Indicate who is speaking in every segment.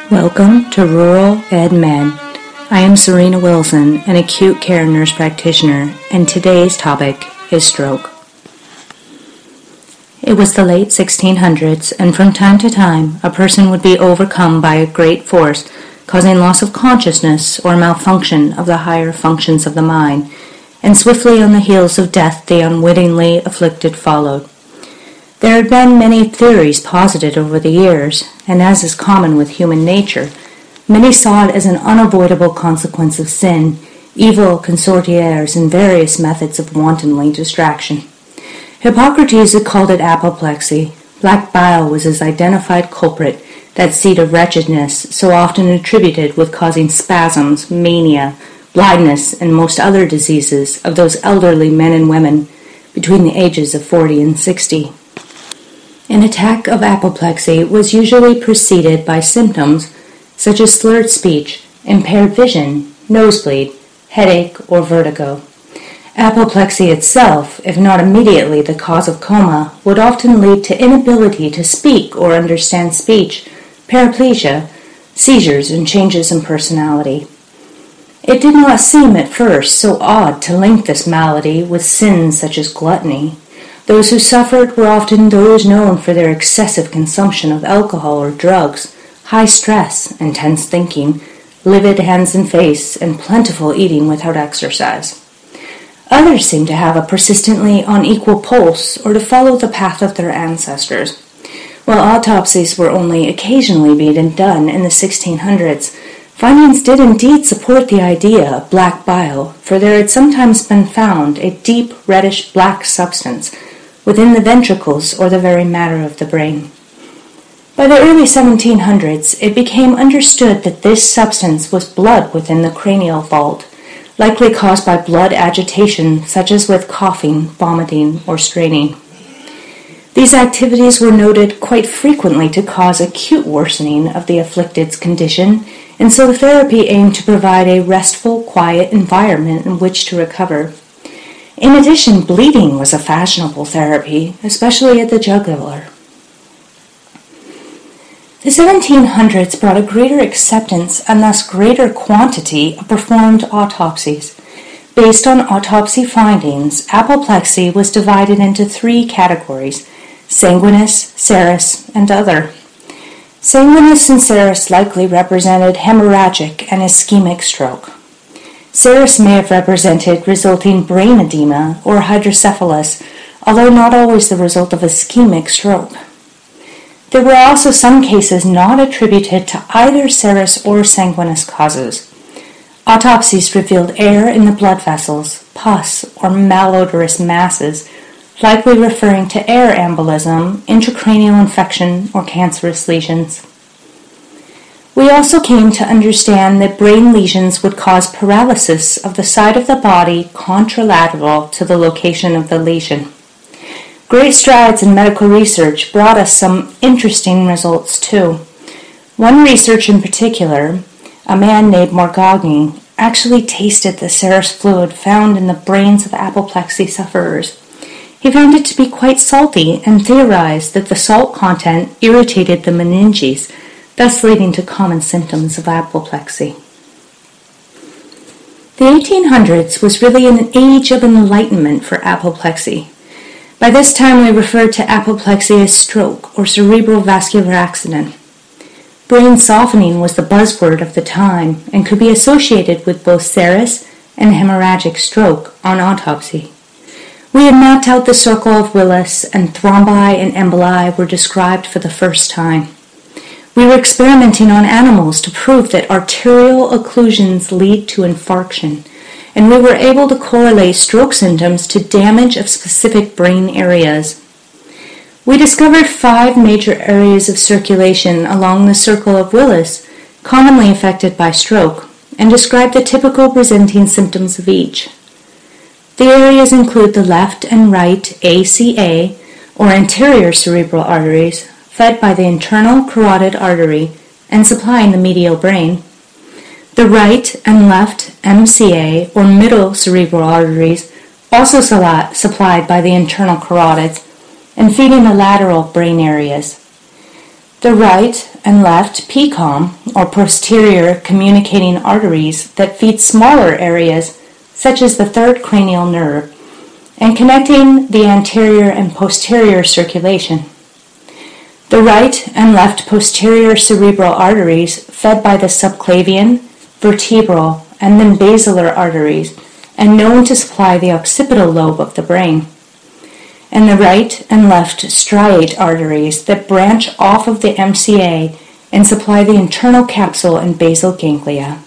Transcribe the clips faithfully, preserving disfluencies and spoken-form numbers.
Speaker 1: Welcome to Rural Ed Med. I am Serena Wilson, an acute care nurse practitioner, and today's topic is stroke. It was the late sixteen hundreds, and from time to time, a person would be overcome by a great force, causing loss of consciousness or malfunction of the higher functions of the mind, and swiftly on the heels of death the unwittingly afflicted followed. There had been many theories posited over the years, and as is common with human nature, many saw it as an unavoidable consequence of sin, evil consortiers, and various methods of wantonly distraction. Hippocrates had called it apoplexy. Black bile was his identified culprit, that seat of wretchedness so often attributed with causing spasms, mania, blindness, and most other diseases of those elderly men and women between the ages of forty and sixty. An attack of apoplexy was usually preceded by symptoms such as slurred speech, impaired vision, nosebleed, headache, or vertigo. Apoplexy itself, if not immediately the cause of coma, would often lead to inability to speak or understand speech, paraplegia, seizures, and changes in personality. It did not seem at first so odd to link this malady with sins such as gluttony. Those who suffered were often those known for their excessive consumption of alcohol or drugs, high stress, intense thinking, livid hands and face, and plentiful eating without exercise. Others seemed to have a persistently unequal pulse or to follow the path of their ancestors. While autopsies were only occasionally being done in the sixteen hundreds, findings did indeed support the idea of black bile, for there had sometimes been found a deep reddish-black substance within the ventricles or the very matter of the brain. By the early seventeen hundreds, it became understood that this substance was blood within the cranial vault, likely caused by blood agitation such as with coughing, vomiting, or straining. These activities were noted quite frequently to cause acute worsening of the afflicted's condition, and so the therapy aimed to provide a restful, quiet environment in which to recover. In addition, bleeding was a fashionable therapy, especially at the jugular. The seventeen hundreds brought a greater acceptance and thus greater quantity of performed autopsies. Based on autopsy findings, apoplexy was divided into three categories: sanguineous, serous, and other. Sanguineous and serous likely represented hemorrhagic and ischemic stroke. Serous may have represented resulting brain edema or hydrocephalus, although not always the result of ischemic stroke. There were also some cases not attributed to either serous or sanguineous causes. Autopsies revealed air in the blood vessels, pus, or malodorous masses, likely referring to air embolism, intracranial infection, or cancerous lesions. We also came to understand that brain lesions would cause paralysis of the side of the body contralateral to the location of the lesion. Great strides in medical research brought us some interesting results too. One researcher in particular, a man named Morgagni, actually tasted the serous fluid found in the brains of apoplexy sufferers. He found it to be quite salty and theorized that the salt content irritated the meninges, thus leading to common symptoms of apoplexy. The eighteen hundreds was really an age of enlightenment for apoplexy. By this time we referred to apoplexy as stroke or cerebral vascular accident. Brain softening was the buzzword of the time and could be associated with both serous and hemorrhagic stroke on autopsy. We had mapped out the circle of Willis, and thrombi and emboli were described for the first time. We were experimenting on animals to prove that arterial occlusions lead to infarction, and we were able to correlate stroke symptoms to damage of specific brain areas. We discovered five major areas of circulation along the circle of Willis, commonly affected by stroke, and described the typical presenting symptoms of each. The areas include the left and right A C A, or anterior cerebral arteries, fed by the internal carotid artery and supplying the medial brain. The right and left M C A, or middle cerebral arteries, also supplied by the internal carotids and feeding the lateral brain areas. The right and left P COM, or posterior communicating arteries that feed smaller areas such as the third cranial nerve and connecting the anterior and posterior circulation. The right and left posterior cerebral arteries fed by the subclavian, vertebral, and then basilar arteries and known to supply the occipital lobe of the brain. And the right and left striate arteries that branch off of the M C A and supply the internal capsule and basal ganglia.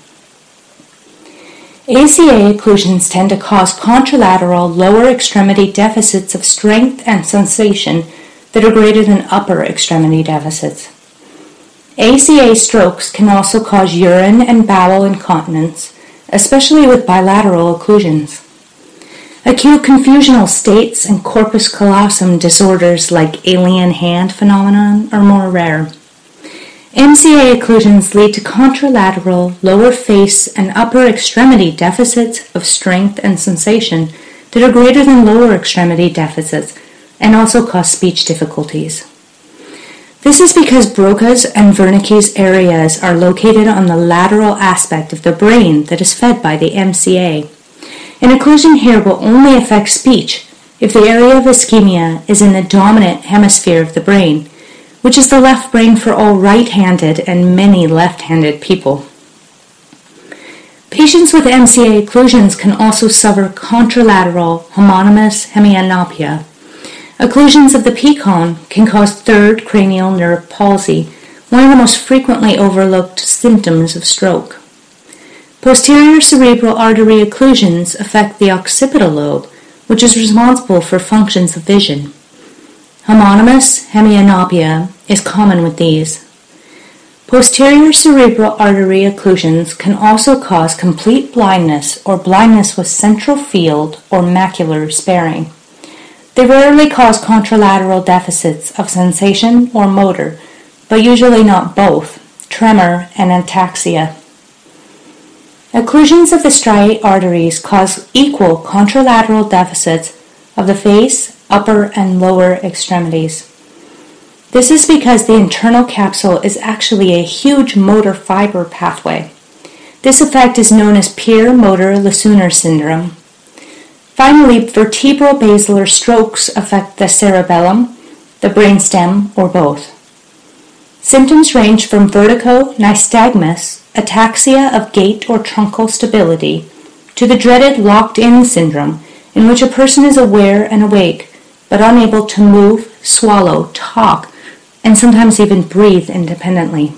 Speaker 1: A C A occlusions tend to cause contralateral lower extremity deficits of strength and sensation that are greater than upper extremity deficits. A C A strokes can also cause urine and bowel incontinence, especially with bilateral occlusions. Acute confusional states and corpus callosum disorders like alien hand phenomenon are more rare. M C A occlusions lead to contralateral lower face and upper extremity deficits of strength and sensation that are greater than lower extremity deficits and also cause speech difficulties. This is because Broca's and Wernicke's areas are located on the lateral aspect of the brain that is fed by the M C A. An occlusion here will only affect speech if the area of ischemia is in the dominant hemisphere of the brain, which is the left brain for all right-handed and many left-handed people. Patients with M C A occlusions can also suffer contralateral homonymous hemianopia. Occlusions of the P COM can cause third cranial nerve palsy, one of the most frequently overlooked symptoms of stroke. Posterior cerebral artery occlusions affect the occipital lobe, which is responsible for functions of vision. Homonymous hemianopia is common with these. Posterior cerebral artery occlusions can also cause complete blindness or blindness with central field or macular sparing. They rarely cause contralateral deficits of sensation or motor, but usually not both, tremor and ataxia. Occlusions of the striate arteries cause equal contralateral deficits of the face, upper, and lower extremities. This is because the internal capsule is actually a huge motor fiber pathway. This effect is known as Pier motor Lesuner syndrome. Finally, vertebral basilar strokes affect the cerebellum, the brainstem, or both. Symptoms range from vertigo, nystagmus, ataxia of gait or truncal stability, to the dreaded locked-in syndrome, in which a person is aware and awake, but unable to move, swallow, talk, and sometimes even breathe independently.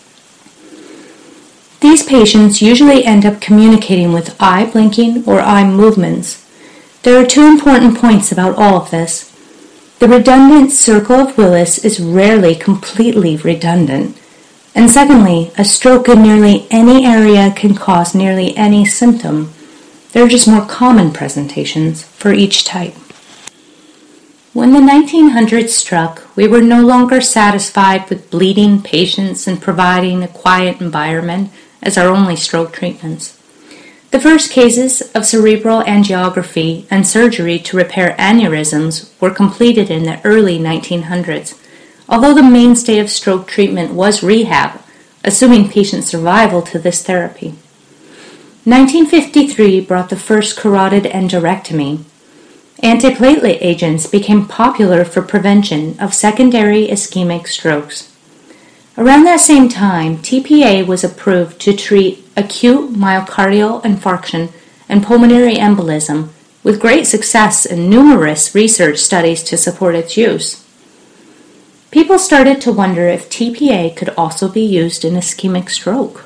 Speaker 1: These patients usually end up communicating with eye blinking or eye movements. There are two important points about all of this. The redundant circle of Willis is rarely completely redundant. And secondly, a stroke in nearly any area can cause nearly any symptom. There are just more common presentations for each type. When the nineteen hundreds struck, we were no longer satisfied with bleeding patients and providing a quiet environment as our only stroke treatments. The first cases of cerebral angiography and surgery to repair aneurysms were completed in the early nineteen hundreds, although the mainstay of stroke treatment was rehab, assuming patient survival to this therapy. nineteen fifty-three brought the first carotid endarterectomy. Antiplatelet agents became popular for prevention of secondary ischemic strokes. Around that same time, T P A was approved to treat acute myocardial infarction and pulmonary embolism, with great success and numerous research studies to support its use. People started to wonder if T P A could also be used in ischemic stroke.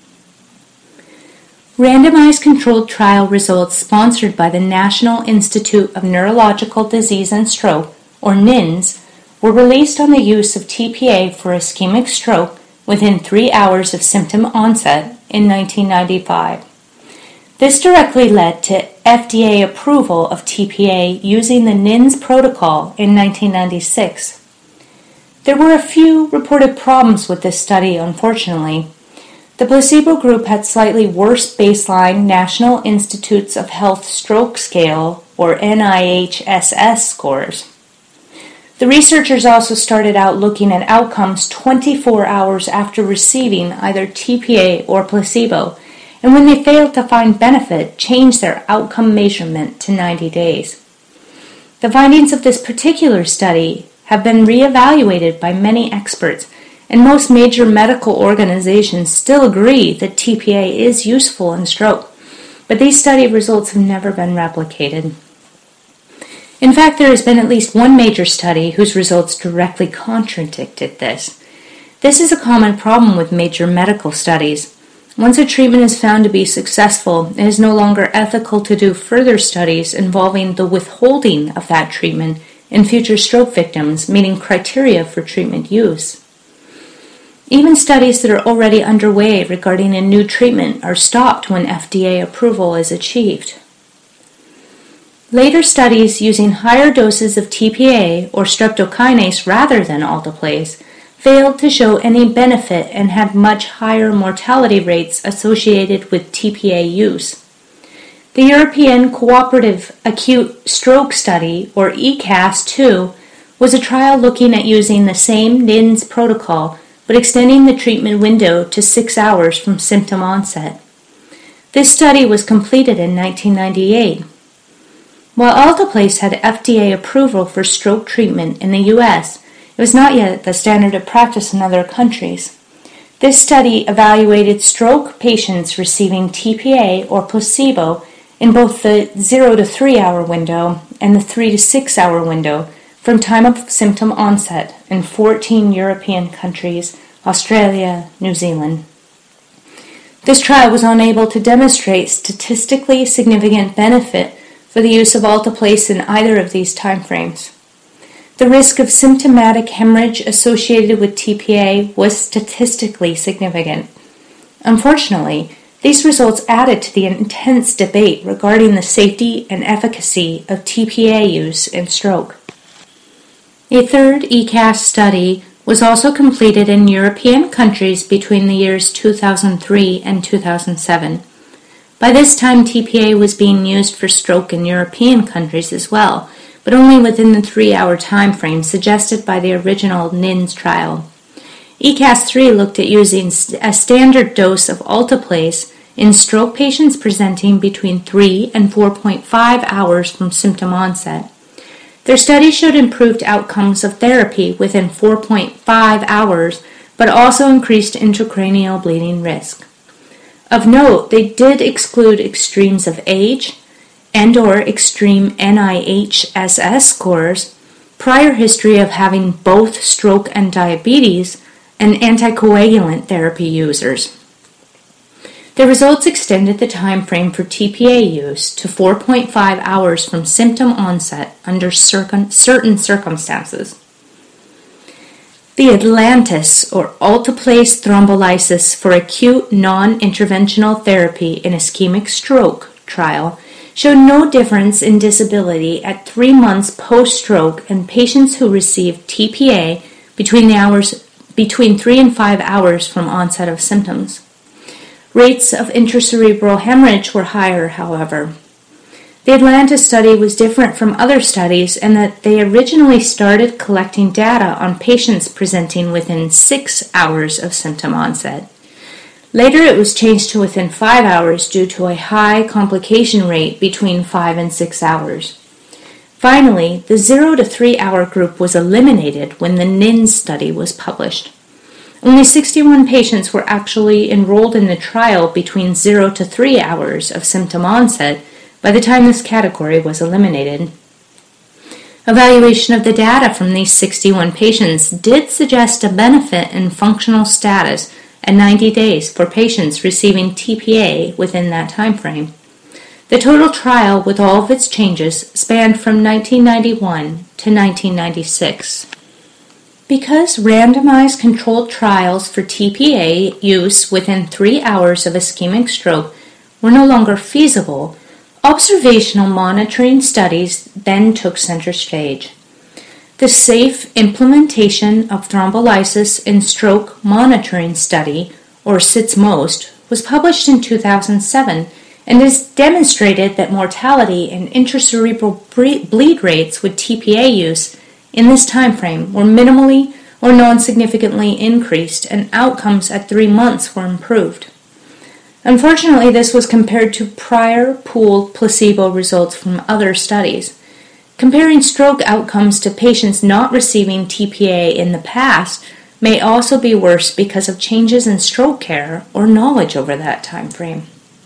Speaker 1: Randomized controlled trial results sponsored by the National Institute of Neurological Disease and Stroke, or N I N S, were released on the use of T P A for ischemic stroke within three hours of symptom onset in nineteen ninety-five. This directly led to F D A approval of T P A using the N I N S protocol in nineteen ninety-six. There were a few reported problems with this study, unfortunately. The placebo group had slightly worse baseline National Institutes of Health Stroke Scale, or N I H S S scores. The researchers also started out looking at outcomes twenty-four hours after receiving either T P A or placebo, and when they failed to find benefit, changed their outcome measurement to ninety days. The findings of this particular study have been reevaluated by many experts, and most major medical organizations still agree that T P A is useful in stroke, but these study results have never been replicated. In fact, there has been at least one major study whose results directly contradicted this. This is a common problem with major medical studies. Once a treatment is found to be successful, it is no longer ethical to do further studies involving the withholding of that treatment in future stroke victims, meeting criteria for treatment use. Even studies that are already underway regarding a new treatment are stopped when F D A approval is achieved. Later studies using higher doses of T P A or streptokinase rather than alteplase failed to show any benefit and had much higher mortality rates associated with T P A use. The European Cooperative Acute Stroke Study, or E C A S two, was a trial looking at using the same N I N S protocol but extending the treatment window to six hours from symptom onset. This study was completed in nineteen ninety-eight. While alteplase had F D A approval for stroke treatment in the U S, it was not yet the standard of practice in other countries. This study evaluated stroke patients receiving T P A or placebo in both the zero to three hour window and the three to six hour window from time of symptom onset in fourteen European countries, Australia, New Zealand. This trial was unable to demonstrate statistically significant benefit for the use of alteplase in either of these timeframes. The risk of symptomatic hemorrhage associated with T P A was statistically significant. Unfortunately, these results added to the intense debate regarding the safety and efficacy of T P A use in stroke. A third E C A S study was also completed in European countries between the years two thousand three and two thousand seven. By this time, T P A was being used for stroke in European countries as well, but only within the three-hour time frame suggested by the original N I N S trial. E C A S three looked at using a standard dose of alteplase in stroke patients presenting between three and four point five hours from symptom onset. Their study showed improved outcomes of therapy within four point five hours, but also increased intracranial bleeding risk. Of note, they did exclude extremes of age and or extreme N I H S S scores, prior history of having both stroke and diabetes, and anticoagulant therapy users. The results extended the time frame for T P A use to four point five hours from symptom onset under certain circumstances. The Atlantis, or alteplase thrombolysis for acute non-interventional therapy in ischemic stroke trial showed no difference in disability at three months post-stroke in patients who received T P A between the hours between three and five hours from onset of symptoms. Rates of intracerebral hemorrhage were higher, however. The Atlantis study was different from other studies in that they originally started collecting data on patients presenting within six hours of symptom onset. Later it was changed to within five hours due to a high complication rate between five and six hours. Finally, the zero to three hour group was eliminated when the N I N S study was published. Only sixty-one patients were actually enrolled in the trial between zero to three hours of symptom onset by the time this category was eliminated. Evaluation of the data from these sixty-one patients did suggest a benefit in functional status at ninety days for patients receiving T P A within that time frame. The total trial, with all of its changes, spanned from nineteen ninety-one to nineteen ninety-six. Because randomized controlled trials for T P A use within three hours of ischemic stroke were no longer feasible, observational monitoring studies then took center stage. The Safe Implementation of Thrombolysis in Stroke Monitoring Study, or SITS-MOST, was published in two thousand seven and has demonstrated that mortality and intracerebral bleed rates with T P A use in this time frame were minimally or non-significantly increased, and outcomes at three months were improved. Unfortunately, this was compared to prior pooled placebo results from other studies. Comparing stroke outcomes to patients not receiving T P A in the past may also be worse because of changes in stroke care or knowledge over that time frame.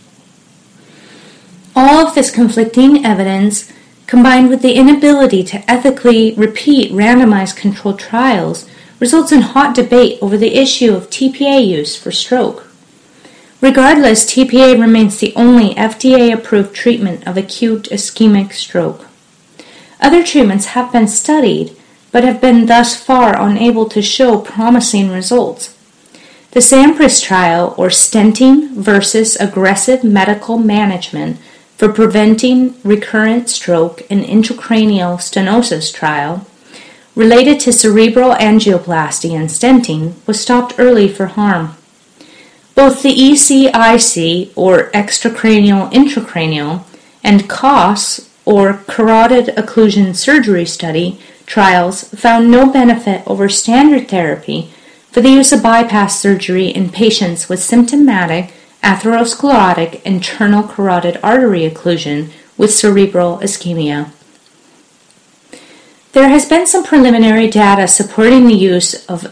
Speaker 1: All of this conflicting evidence, combined with the inability to ethically repeat randomized controlled trials, results in hot debate over the issue of T P A use for stroke. Regardless, T P A remains the only F D A-approved treatment of acute ischemic stroke. Other treatments have been studied, but have been thus far unable to show promising results. The SAMPRIS trial, or Stenting versus Aggressive Medical Management for Preventing Recurrent Stroke and Intracranial Stenosis trial, related to cerebral angioplasty and stenting, was stopped early for harm. Both the E C I C, or extracranial intracranial, and C O S, or carotid occlusion surgery study, trials found no benefit over standard therapy for the use of bypass surgery in patients with symptomatic atherosclerotic internal carotid artery occlusion with cerebral ischemia. There has been some preliminary data supporting the use of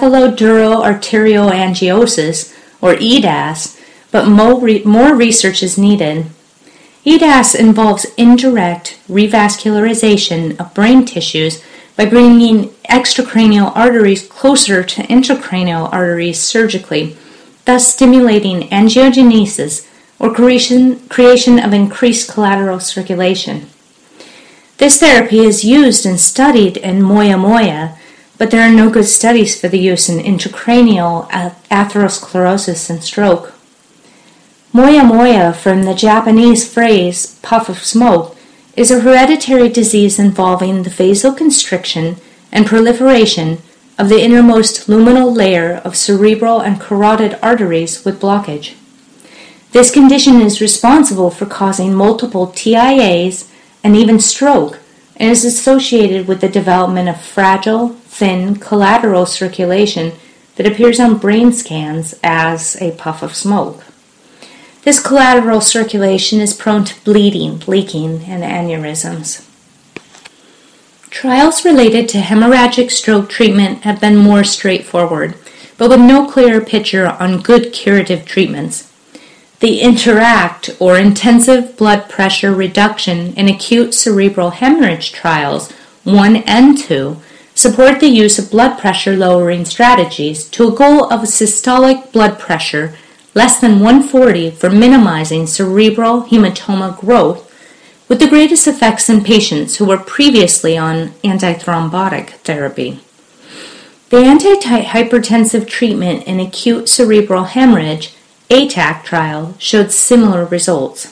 Speaker 1: encephaloduro-arterioangiosis, or E D A S, but more, re- more research is needed. E D A S involves indirect revascularization of brain tissues by bringing extracranial arteries closer to intracranial arteries surgically, thus stimulating angiogenesis or creation, creation of increased collateral circulation. This therapy is used and studied in Moya Moya, but there are no good studies for the use in intracranial atherosclerosis and stroke. Moya Moya, from the Japanese phrase puff of smoke, is a hereditary disease involving the vasoconstriction and proliferation of the innermost luminal layer of cerebral and carotid arteries with blockage. This condition is responsible for causing multiple T I As and even stroke, and is associated with the development of fragile, thin collateral circulation that appears on brain scans as a puff of smoke. This collateral circulation is prone to bleeding, leaking, and aneurysms. Trials related to hemorrhagic stroke treatment have been more straightforward, but with no clear picture on good curative treatments. The INTERACT, or Intensive Blood Pressure Reduction in Acute Cerebral Hemorrhage trials one and two, support the use of blood pressure lowering strategies to a goal of a systolic blood pressure less than one forty for minimizing cerebral hematoma growth, with the greatest effects in patients who were previously on antithrombotic therapy. The antihypertensive treatment in acute cerebral hemorrhage A T A C trial showed similar results.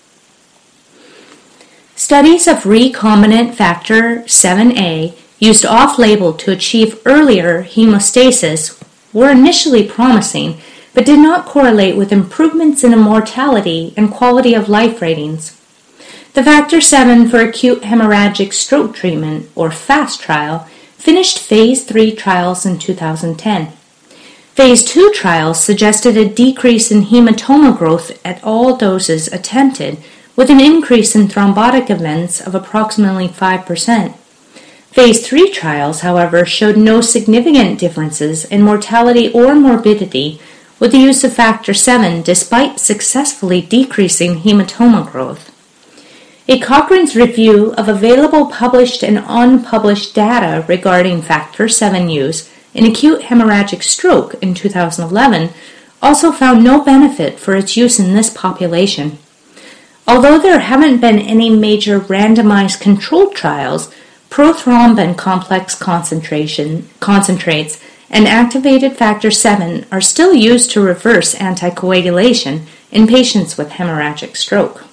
Speaker 1: Studies of recombinant factor seven A used off-label to achieve earlier hemostasis were initially promising, but did not correlate with improvements in mortality and quality of life ratings. The factor seven for acute hemorrhagic stroke treatment, or FAST trial, finished phase three trials in two thousand ten. Phase two trials suggested a decrease in hematoma growth at all doses attempted, with an increase in thrombotic events of approximately five percent. Phase three trials, however, showed no significant differences in mortality or morbidity with the use of factor seven despite successfully decreasing hematoma growth. A Cochrane's review of available published and unpublished data regarding factor seven use in acute hemorrhagic stroke in two thousand eleven also found no benefit for its use in this population. Although there haven't been any major randomized controlled trials, prothrombin complex concentration concentrates and activated factor seven are still used to reverse anticoagulation in patients with hemorrhagic stroke.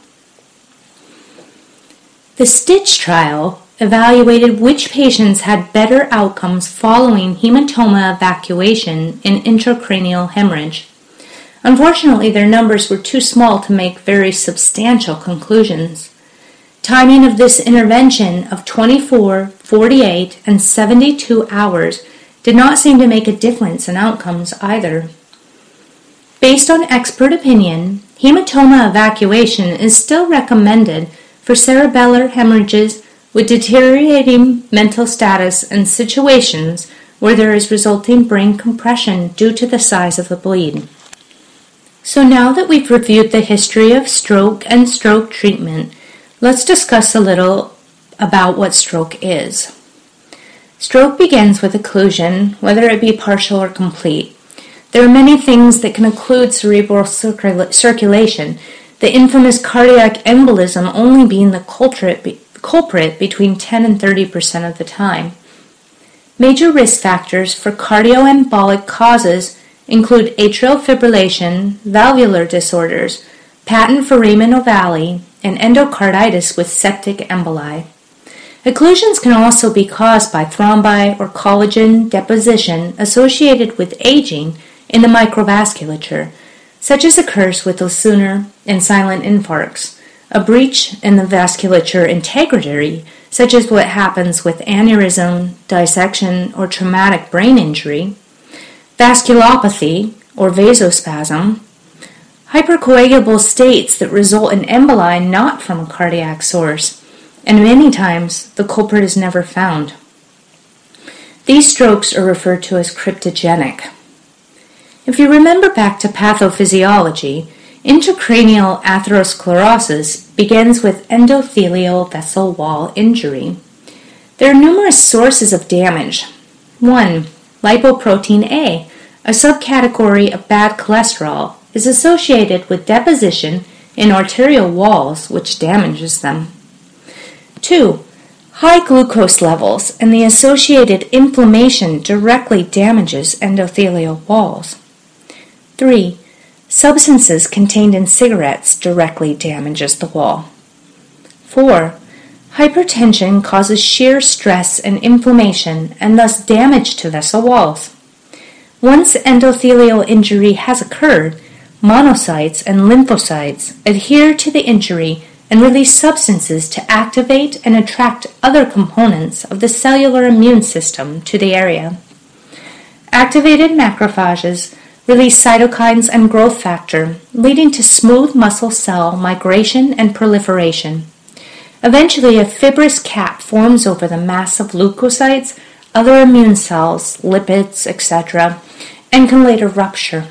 Speaker 1: The STITCH trial evaluated which patients had better outcomes following hematoma evacuation in intracranial hemorrhage. Unfortunately, their numbers were too small to make very substantial conclusions. Timing of this intervention of twenty-four, forty-eight, and seventy-two hours did not seem to make a difference in outcomes either. Based on expert opinion, hematoma evacuation is still recommended for cerebellar hemorrhages with deteriorating mental status and situations where there is resulting brain compression due to the size of the bleed. So now that we've reviewed the history of stroke and stroke treatment, let's discuss a little about what stroke is. Stroke begins with occlusion, whether it be partial or complete. There are many things that can occlude cerebral circula- circulation, the infamous cardiac embolism only being the culprit, be- culprit between ten and thirty percent of the time. Major risk factors for cardioembolic causes include atrial fibrillation, valvular disorders, patent foramen ovale, and endocarditis with septic emboli. Occlusions can also be caused by thrombi or collagen deposition associated with aging in the microvasculature, such as occurs with Lesueur and silent infarcts, a breach in the vasculature integrity, such as what happens with aneurysm, dissection, or traumatic brain injury, vasculopathy or vasospasm, hypercoagulable states that result in emboli not from a cardiac source, and many times the culprit is never found. These strokes are referred to as cryptogenic. If you remember back to pathophysiology, intracranial atherosclerosis begins with endothelial vessel wall injury. There are numerous sources of damage. One, lipoprotein A, a subcategory of bad cholesterol, is associated with deposition in arterial walls, which damages them. Two, high glucose levels and the associated inflammation directly damages endothelial walls. Three, substances contained in cigarettes directly damages the wall. Four, hypertension causes shear stress and inflammation and thus damage to vessel walls. Once endothelial injury has occurred, monocytes and lymphocytes adhere to the injury and release substances to activate and attract other components of the cellular immune system to the area. Activated macrophages release cytokines and growth factor, leading to smooth muscle cell migration and proliferation. Eventually, a fibrous cap forms over the mass of leukocytes, other immune cells, lipids, et cetera, and can later rupture.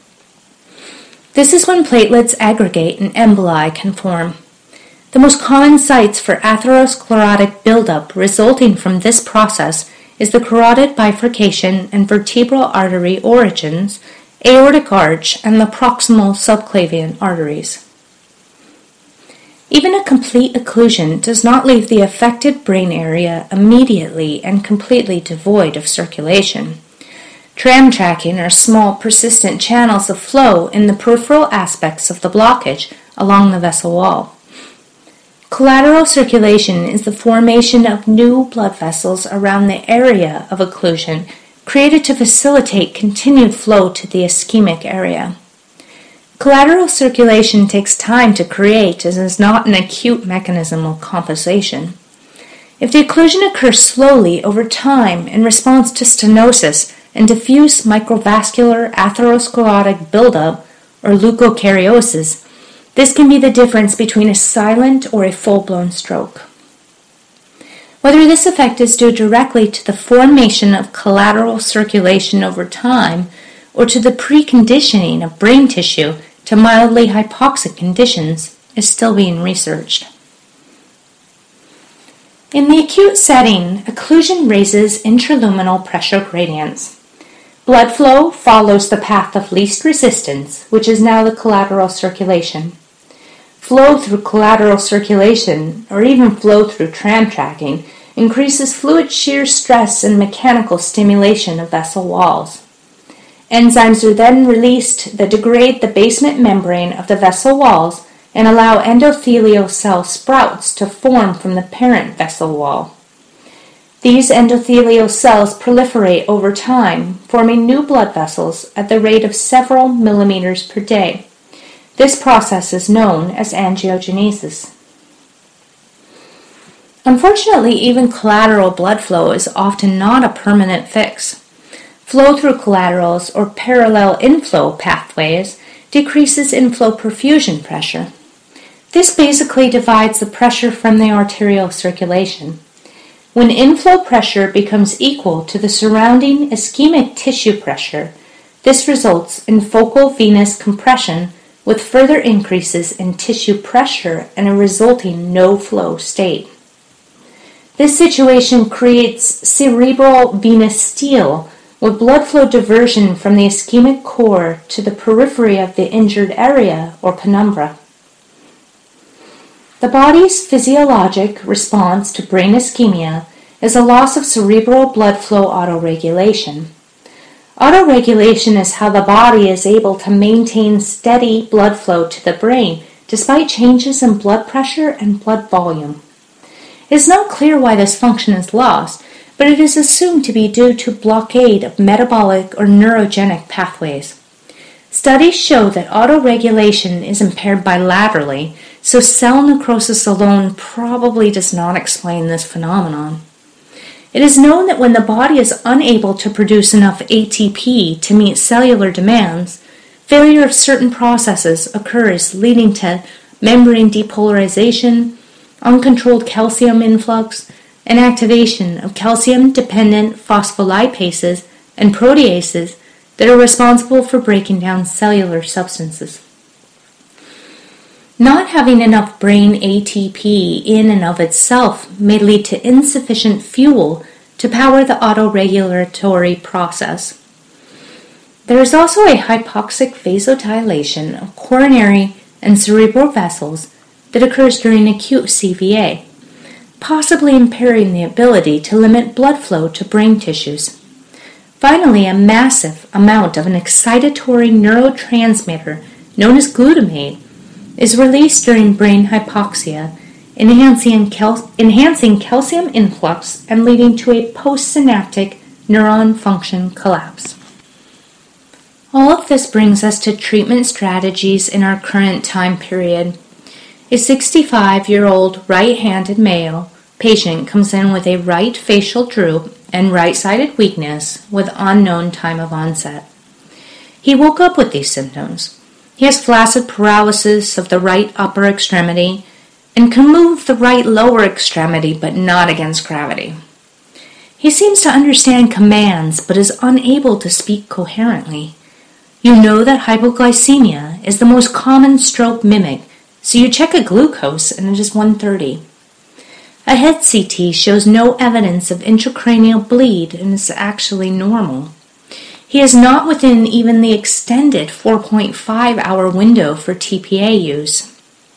Speaker 1: This is when platelets aggregate and emboli can form. The most common sites for atherosclerotic buildup resulting from this process is the carotid bifurcation and vertebral artery origins, aortic arch, and the proximal subclavian arteries. Even a complete occlusion does not leave the affected brain area immediately and completely devoid of circulation. Tram tracking are small, persistent channels of flow in the peripheral aspects of the blockage along the vessel wall. Collateral circulation is the formation of new blood vessels around the area of occlusion, created to facilitate continued flow to the ischemic area. Collateral circulation takes time to create and is not an acute mechanism of compensation. If the occlusion occurs slowly over time in response to stenosis and diffuse microvascular atherosclerotic buildup or leukokaryosis, this can be the difference between a silent or a full-blown stroke. Whether this effect is due directly to the formation of collateral circulation over time or to the preconditioning of brain tissue to mildly hypoxic conditions is still being researched. In the acute setting, occlusion raises intraluminal pressure gradients. Blood flow follows the path of least resistance, which is now the collateral circulation. Flow through collateral circulation, or even flow through tram tracking, increases fluid shear stress and mechanical stimulation of vessel walls. Enzymes are then released that degrade the basement membrane of the vessel walls and allow endothelial cell sprouts to form from the parent vessel wall. These endothelial cells proliferate over time, forming new blood vessels at the rate of several millimeters per day. This process is known as angiogenesis. Unfortunately, even collateral blood flow is often not a permanent fix. Flow through collaterals or parallel inflow pathways decreases inflow perfusion pressure. This basically divides the pressure from the arterial circulation. When inflow pressure becomes equal to the surrounding ischemic tissue pressure, this results in focal venous compression with further increases in tissue pressure and a resulting no-flow state. This situation creates cerebral venous steal with blood flow diversion from the ischemic core to the periphery of the injured area or penumbra. The body's physiologic response to brain ischemia is a loss of cerebral blood flow autoregulation. Autoregulation is how the body is able to maintain steady blood flow to the brain despite changes in blood pressure and blood volume. It is not clear why this function is lost, but it is assumed to be due to blockade of metabolic or neurogenic pathways. Studies show that autoregulation is impaired bilaterally, so cell necrosis alone probably does not explain this phenomenon. It is known that when the body is unable to produce enough A T P to meet cellular demands, failure of certain processes occurs, leading to membrane depolarization, uncontrolled calcium influx, and activation of calcium-dependent phospholipases and proteases that are responsible for breaking down cellular substances. Not having enough brain A T P in and of itself may lead to insufficient fuel to power the autoregulatory process. There is also a hypoxic vasodilation of coronary and cerebral vessels that occurs during acute C V A, possibly impairing the ability to limit blood flow to brain tissues. Finally, a massive amount of an excitatory neurotransmitter known as glutamate is released during brain hypoxia, enhancing, cal- enhancing calcium influx and leading to a postsynaptic neuron function collapse. All of this brings us to treatment strategies in our current time period. A sixty-five-year-old right-handed male patient comes in with a right facial droop and right-sided weakness with unknown time of onset. He woke up with these symptoms. He has flaccid paralysis of the right upper extremity and can move the right lower extremity but not against gravity. He seems to understand commands but is unable to speak coherently. You know that hypoglycemia is the most common stroke mimic, so you check a glucose and it is one thirty. A head C T shows no evidence of intracranial bleed and is actually normal. He is not within even the extended four point five hour window for T P A use.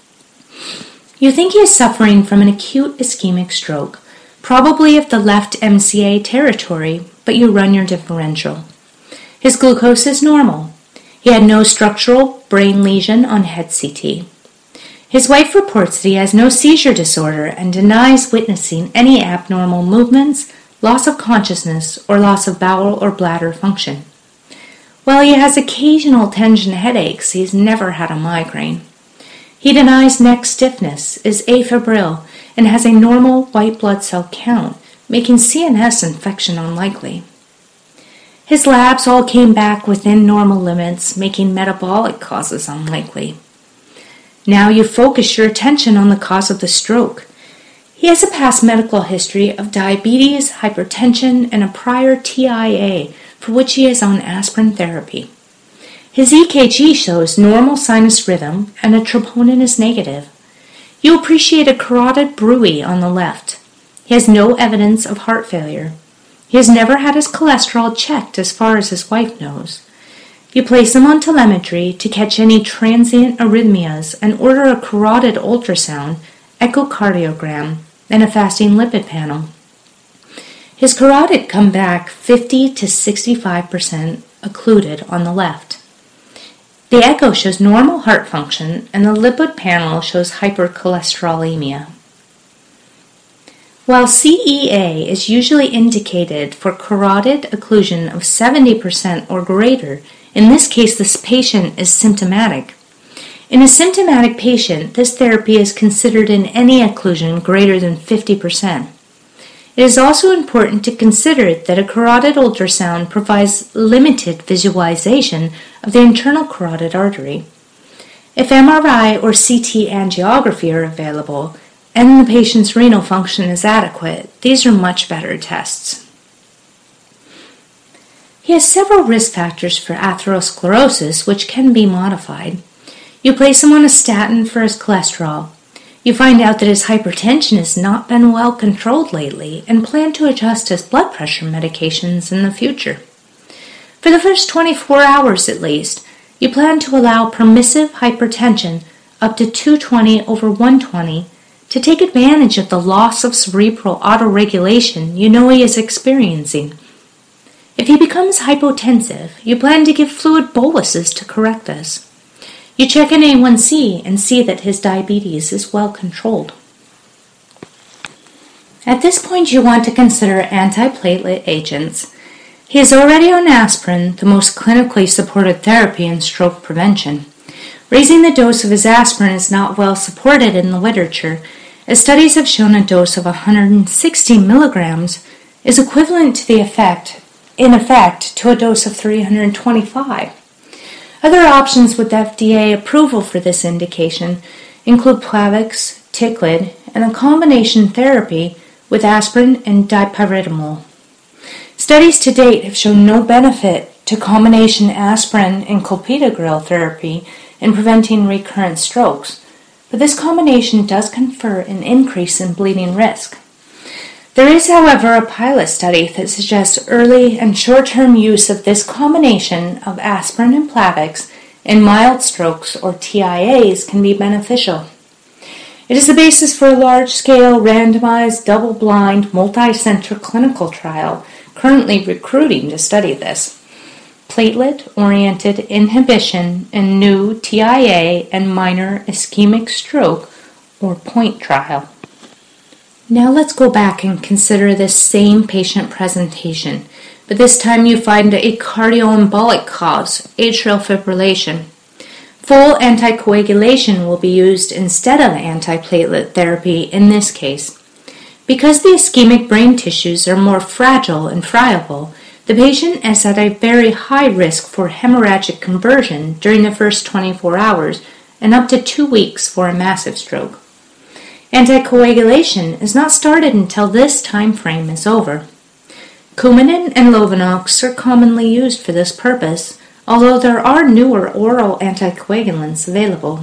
Speaker 1: You think he is suffering from an acute ischemic stroke, probably of the left M C A territory, but you run your differential. His glucose is normal. He had no structural brain lesion on head C T. His wife reports that he has no seizure disorder and denies witnessing any abnormal movements, loss of consciousness, or loss of bowel or bladder function. While he has occasional tension headaches, he has never had a migraine. He denies neck stiffness, is afebrile, and has a normal white blood cell count, making C N S infection unlikely. His labs all came back within normal limits, making metabolic causes unlikely. Now you focus your attention on the cause of the stroke. He has a past medical history of diabetes, hypertension, and a prior T I A for which he is on aspirin therapy. His E K G shows normal sinus rhythm and a troponin is negative. You appreciate a carotid bruit on the left. He has no evidence of heart failure. He has never had his cholesterol checked as far as his wife knows. You place him on telemetry to catch any transient arrhythmias and order a carotid ultrasound, echocardiogram, and a fasting lipid panel. His carotid come back fifty to sixty-five percent occluded on the left. The echo shows normal heart function and the lipid panel shows hypercholesterolemia. While C E A is usually indicated for carotid occlusion of seventy percent or greater, in this case this patient is symptomatic. In a symptomatic patient, this therapy is considered in any occlusion greater than fifty percent. It is also important to consider that a carotid ultrasound provides limited visualization of the internal carotid artery. If M R I or C T angiography are available and the patient's renal function is adequate, these are much better tests. He has several risk factors for atherosclerosis which can be modified. You place him on a statin for his cholesterol. You find out that his hypertension has not been well controlled lately and plan to adjust his blood pressure medications in the future. For the first twenty-four hours at least, you plan to allow permissive hypertension up to two twenty over one twenty to take advantage of the loss of cerebral autoregulation you know he is experiencing. If he becomes hypotensive, you plan to give fluid boluses to correct this. You check an A one C and see that his diabetes is well controlled. At this point, you want to consider antiplatelet agents. He is already on aspirin, the most clinically supported therapy in stroke prevention. Raising the dose of his aspirin is not well supported in the literature, as studies have shown a dose of one hundred sixty milligrams is equivalent to the effect, in effect, to a dose of three hundred twenty-five. Other options with F D A approval for this indication include Plavix, Ticlid, and a combination therapy with aspirin and dipyridamole. Studies to date have shown no benefit to combination aspirin and clopidogrel therapy in preventing recurrent strokes, but this combination does confer an increase in bleeding risk. There is, however, a pilot study that suggests early and short-term use of this combination of aspirin and Plavix in mild strokes or T I As can be beneficial. It is the basis for a large-scale, randomized, double-blind, multi-center clinical trial currently recruiting to study this. Platelet-oriented inhibition in new T I A and minor ischemic stroke or POINT trial. Now let's go back and consider this same patient presentation, but this time you find a cardioembolic cause, atrial fibrillation. Full anticoagulation will be used instead of antiplatelet therapy in this case. Because the ischemic brain tissues are more fragile and friable, the patient is at a very high risk for hemorrhagic conversion during the first twenty-four hours and up to two weeks for a massive stroke. Anticoagulation is not started until this time frame is over. Coumadin and Lovenox are commonly used for this purpose, although there are newer oral anticoagulants available.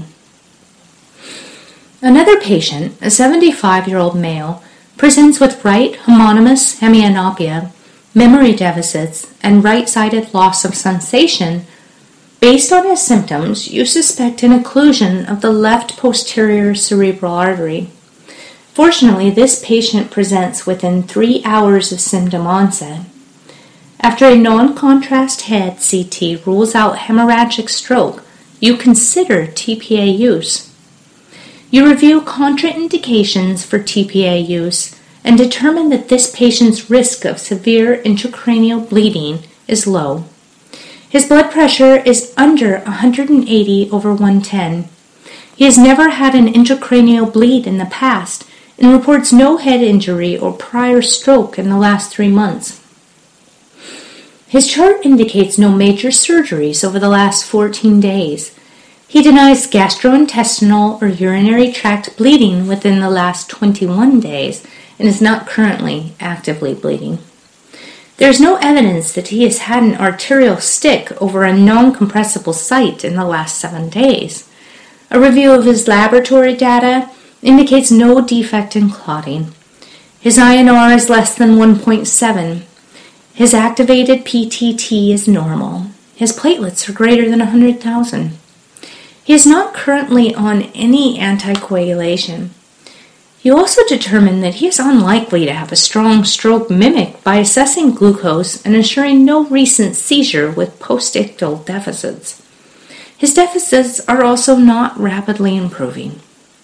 Speaker 1: Another patient, a seventy-five-year-old male, presents with right homonymous hemianopia, memory deficits, and right-sided loss of sensation. Based on his symptoms, you suspect an occlusion of the left posterior cerebral artery. Fortunately, this patient presents within three hours of symptom onset. After a non-contrast head C T rules out hemorrhagic stroke, you consider T P A use. You review contraindications for T P A use and determine that this patient's risk of severe intracranial bleeding is low. His blood pressure is under one hundred eighty over one ten. He has never had an intracranial bleed in the past and reports no head injury or prior stroke in the last three months. His chart indicates no major surgeries over the last fourteen days. He denies gastrointestinal or urinary tract bleeding within the last twenty-one days and is not currently actively bleeding. There is no evidence that he has had an arterial stick over a non-compressible site in the last seven days. A review of his laboratory data indicates no defect in clotting. His I N R is less than one point seven. His activated P T T is normal. His platelets are greater than one hundred thousand. He is not currently on any anticoagulation. You also determine that he is unlikely to have a strong stroke mimic by assessing glucose and ensuring no recent seizure with postictal deficits. His deficits are also not rapidly improving.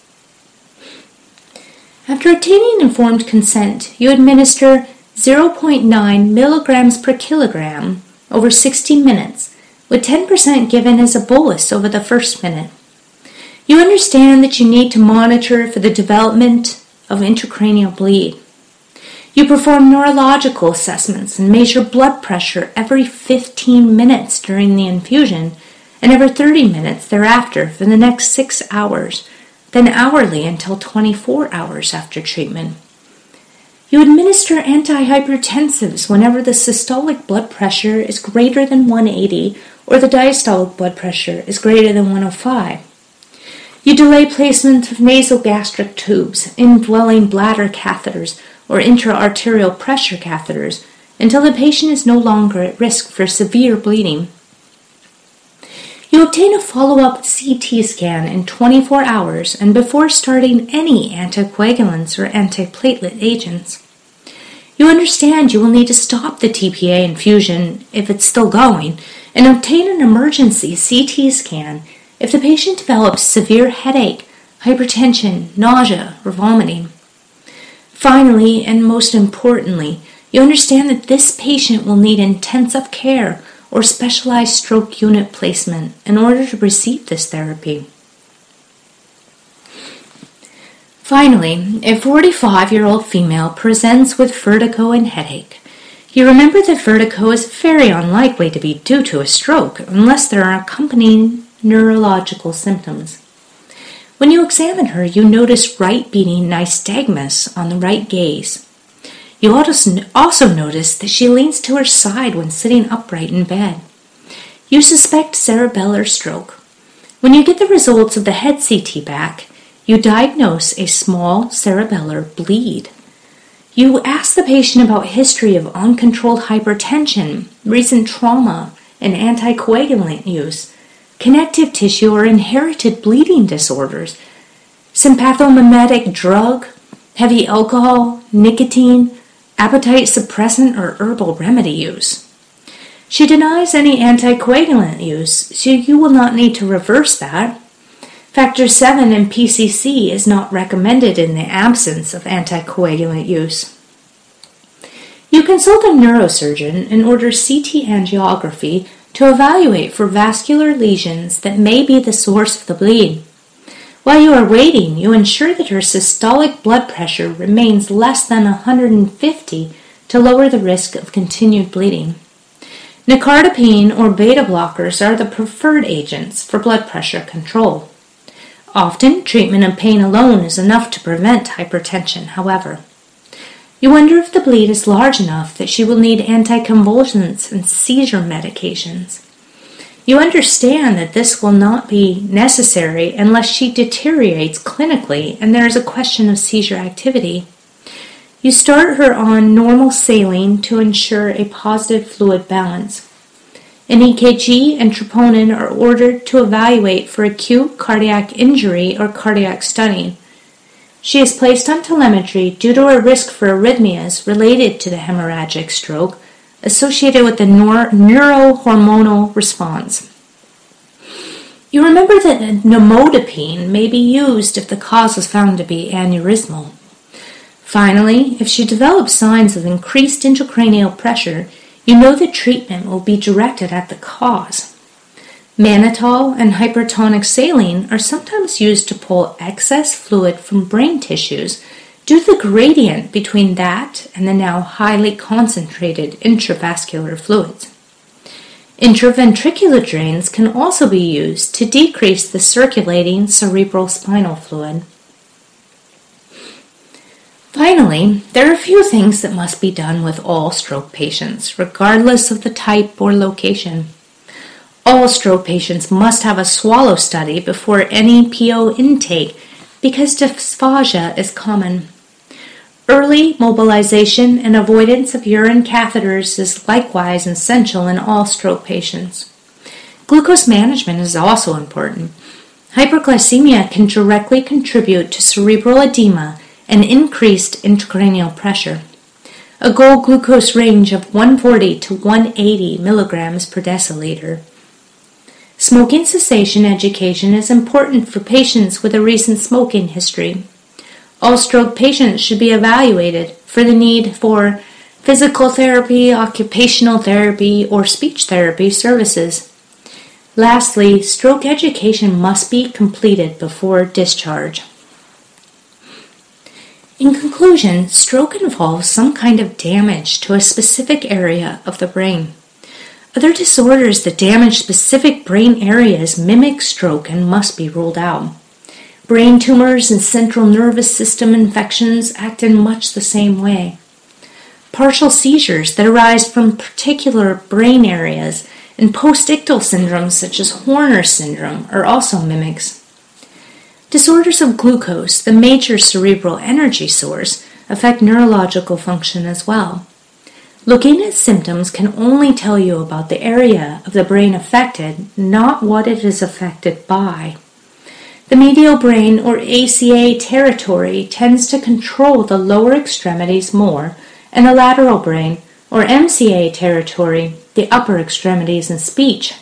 Speaker 1: After obtaining informed consent, you administer zero point nine milligrams per kilogram over sixty minutes, with ten percent given as a bolus over the first minute. You understand that you need to monitor for the development of intracranial bleed. You perform neurological assessments and measure blood pressure every fifteen minutes during the infusion and every thirty minutes thereafter for the next six hours, then hourly until twenty-four hours after treatment. You administer antihypertensives whenever the systolic blood pressure is greater than one eighty or the diastolic blood pressure is greater than one oh five. You delay placement of nasogastric tubes, indwelling bladder catheters, or intra-arterial pressure catheters until the patient is no longer at risk for severe bleeding. You obtain a follow-up C T scan in twenty-four hours and before starting any anticoagulants or antiplatelet agents. You understand you will need to stop the T P A infusion if it's still going and obtain an emergency C T scan if the patient develops severe headache, hypertension, nausea, or vomiting. Finally, and most importantly, you understand that this patient will need intensive care or specialized stroke unit placement in order to receive this therapy. Finally, a forty-five-year-old female presents with vertigo and headache. You remember that vertigo is very unlikely to be due to a stroke unless there are accompanying neurological symptoms. When you examine her, you notice right beating nystagmus on the right gaze. You also notice that she leans to her side when sitting upright in bed. You suspect cerebellar stroke. When you get the results of the head C T back, you diagnose a small cerebellar bleed. You ask the patient about history of uncontrolled hypertension, recent trauma, and anticoagulant use, connective tissue or inherited bleeding disorders, sympathomimetic drug, heavy alcohol, nicotine, appetite suppressant, or herbal remedy use. She denies any anticoagulant use, so you will not need to reverse that. Factor seven in P C C is not recommended in the absence of anticoagulant use. You consult a neurosurgeon and order C T angiography to evaluate for vascular lesions that may be the source of the bleed. While you are waiting, you ensure that her systolic blood pressure remains less than one hundred fifty to lower the risk of continued bleeding. Nicardipine or beta blockers are the preferred agents for blood pressure control. Often, treatment of pain alone is enough to prevent hypertension, however. You wonder if the bleed is large enough that she will need anticonvulsants and seizure medications. You understand that this will not be necessary unless she deteriorates clinically and there is a question of seizure activity. You start her on normal saline to ensure a positive fluid balance. An E K G and troponin are ordered to evaluate for acute cardiac injury or cardiac stunning. She is placed on telemetry due to a risk for arrhythmias related to the hemorrhagic stroke associated with the neur- neurohormonal response. You remember that nimodipine may be used if the cause is found to be aneurysmal. Finally, if she develops signs of increased intracranial pressure, you know that treatment will be directed at the cause. Mannitol and hypertonic saline are sometimes used to pull excess fluid from brain tissues due to the gradient between that and the now highly concentrated intravascular fluids. Intraventricular drains can also be used to decrease the circulating cerebral spinal fluid. Finally, there are a few things that must be done with all stroke patients, regardless of the type or location. All stroke patients must have a swallow study before any P O intake because dysphagia is common. Early mobilization and avoidance of urine catheters is likewise essential in all stroke patients. Glucose management is also important. Hyperglycemia can directly contribute to cerebral edema and increased intracranial pressure. A goal glucose range of one forty to one eighty milligrams per deciliter. Smoking cessation education is important for patients with a recent smoking history. All stroke patients should be evaluated for the need for physical therapy, occupational therapy, or speech therapy services. Lastly, stroke education must be completed before discharge. In conclusion, stroke involves some kind of damage to a specific area of the brain. Other disorders that damage specific brain areas mimic stroke and must be ruled out. Brain tumors and central nervous system infections act in much the same way. Partial seizures that arise from particular brain areas and post-ictal syndromes such as Horner syndrome are also mimics. Disorders of glucose, the major cerebral energy source, affect neurological function as well. Looking at symptoms can only tell you about the area of the brain affected, not what it is affected by. The medial brain or A C A territory tends to control the lower extremities more, and the lateral brain or M C A territory, the upper extremities and speech.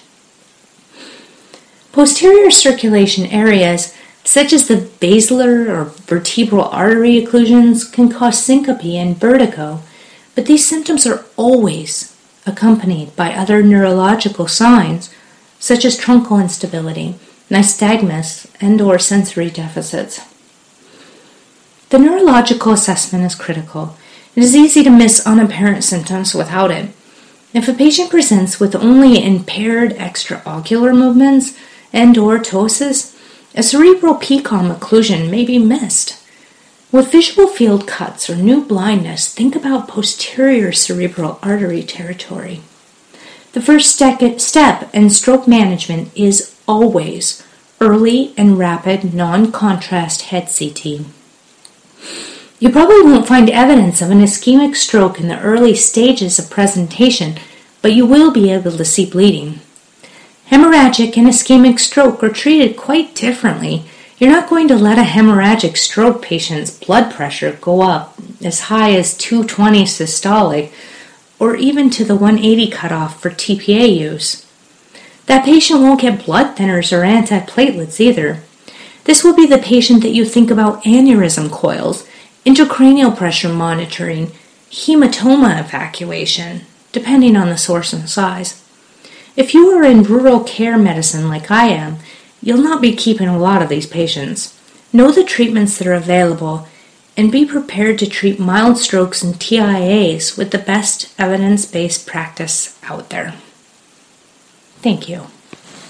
Speaker 1: Posterior circulation areas such as the basilar or vertebral artery occlusions can cause syncope and vertigo, but these symptoms are always accompanied by other neurological signs such as truncal instability, nystagmus, and or sensory deficits. The neurological assessment is critical. It is easy to miss unapparent symptoms without it. If a patient presents with only impaired extraocular movements and or ptosis, a cerebral P COM occlusion may be missed. With visual field cuts or new blindness, think about posterior cerebral artery territory. The first step in stroke management is always early and rapid non-contrast head C T. You probably won't find evidence of an ischemic stroke in the early stages of presentation, but you will be able to see bleeding. Hemorrhagic and ischemic stroke are treated quite differently. You're not going to let a hemorrhagic stroke patient's blood pressure go up as high as two twenty systolic or even to the one eighty cutoff for T P A use. That patient won't get blood thinners or antiplatelets either. This will be the patient that you think about aneurysm coils, intracranial pressure monitoring, hematoma evacuation, depending on the source and size. If you are in rural care medicine like I am, you'll not be keeping a lot of these patients. Know the treatments that are available and be prepared to treat mild strokes and T I As with the best evidence-based practice out there. Thank you.